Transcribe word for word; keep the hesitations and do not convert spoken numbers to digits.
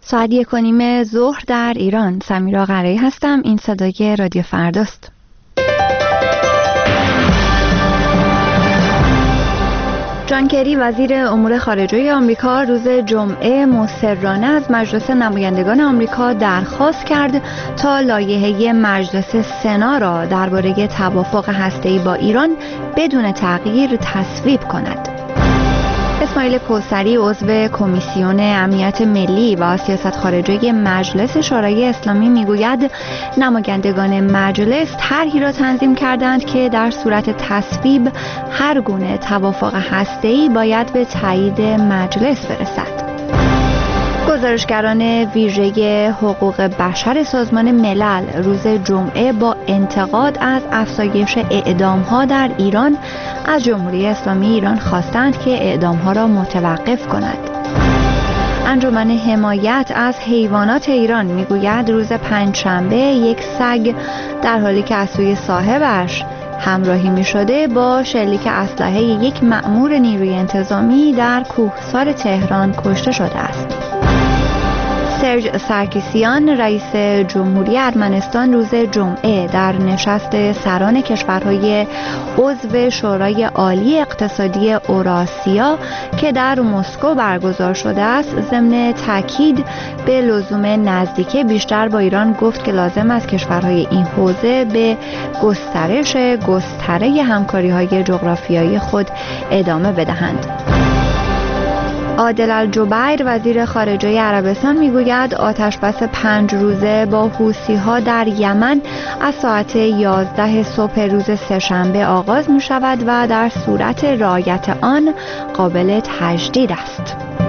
ساعت یک و نیم ظهر در ایران. سمیرا قرایی هستم. این صدای رادیو فرداست. جان کری وزیر امور خارجه آمریکا روز جمعه مصرانه از مجلس نمایندگان آمریکا درخواست کرد تا لایحه مجلس سنا را درباره توافق هسته‌ای با ایران بدون تغییر تصویب کند. اسماعیل کوثری عضو کمیسیون امنیت ملی و سیاست خارجه مجلس شورای اسلامی میگوید نمایندگان مجلس طرحی را تنظیم کردند که در صورت تصویب هر گونه توافق هسته‌ای باید به تایید مجلس برسد. گزارشگران ویژه حقوق بشر سازمان ملل روز جمعه با انتقاد از افزایش اعدام‌ها در ایران از جمهوری اسلامی ایران خواستند که اعدام‌ها را متوقف کند. انجمن حمایت از حیوانات ایران میگوید روز پنجشنبه یک سگ در حالی که از سوی صاحبش همراهی می شده با شلیک اسلحه یک مأمور نیروی انتظامی در کوهسار تهران کشته شده است. سرج سرکیسیان رئیس جمهوری ارمنستان روز جمعه در نشست سران کشورهای عضو شورای عالی اقتصادی اوراسیا که در مسکو برگزار شده است ضمن تاکید به لزوم نزدیکی بیشتر با ایران گفت که لازم است کشورهای این حوزه به گسترش گستره همکاری‌های جغرافیایی خود ادامه بدهند. عادل الجبیر وزیر خارجه عربستان میگوید آتشبس پنج روزه با حوثی‌ها در یمن از ساعت یازده صبح روز سه‌شنبه آغاز می شود و در صورت رعایت آن قابل تجدید است.